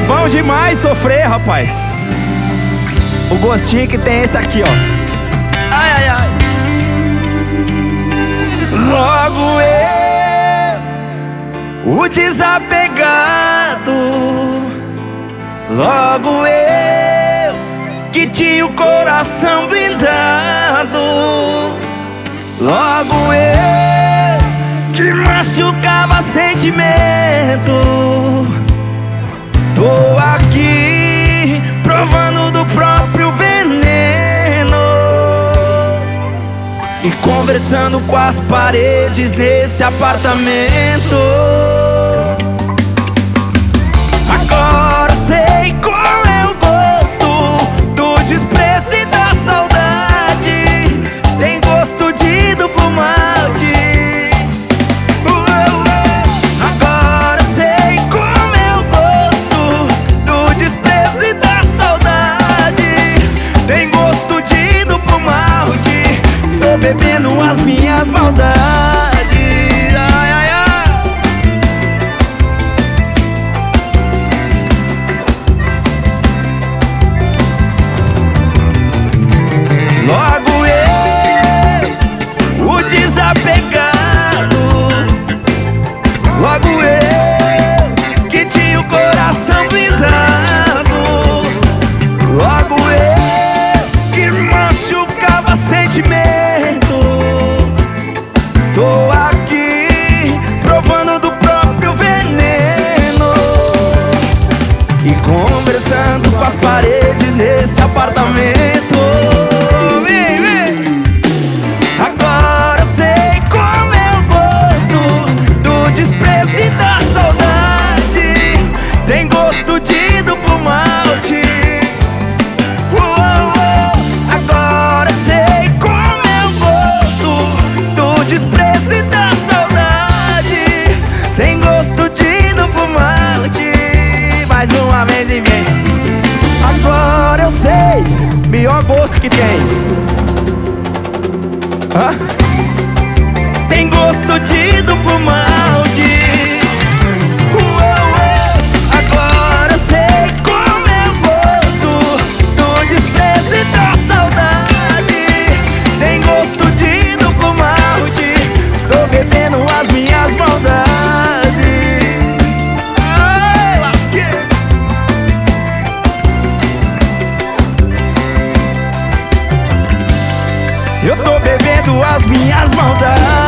bom demais sofrer, rapaz. O gostinho que tem esse aqui, ó. Ai, ai, ai. Logo eu, o desapegado. Logo eu, que tinha o coração blindado. Logo eu, que machucava sentimento. Tô aqui provando do próprio veneno e conversando com as paredes nesse apartamento. Agora sei qual é o gosto do desprezo e da saudade. Tem gosto de duplo malte. Agora sei como é o gosto do desprezo e da saudade. Tem gosto de duplo malte. Tô bebendo as minhas maldades. Ai, ai, ai. Logo eu, o desapegado. Logo eu, que tinha o coração blindado. Logo eu, que machucava sentimento. Tô aqui provando do próprio veneno e conversando com as paredes nesse apartamento. Vem, vem. Agora sei como é o gosto do desprezo e da saudade. Tem gosto de duplo malte. Agora sei como é o gosto do desprezo e da saudade. Tem gosto de duplo malte. Mais uma vez e vem. Agora eu sei, melhor gosto que tem. Hã? Tem gosto de duplo malte. Agora eu sei como é o gosto do desprezo e da saudade. Tem gosto de duplo malte. Tô bebendo as minhas maldades. Ai, lasquei. Eu tô bebendo as minhas maldades.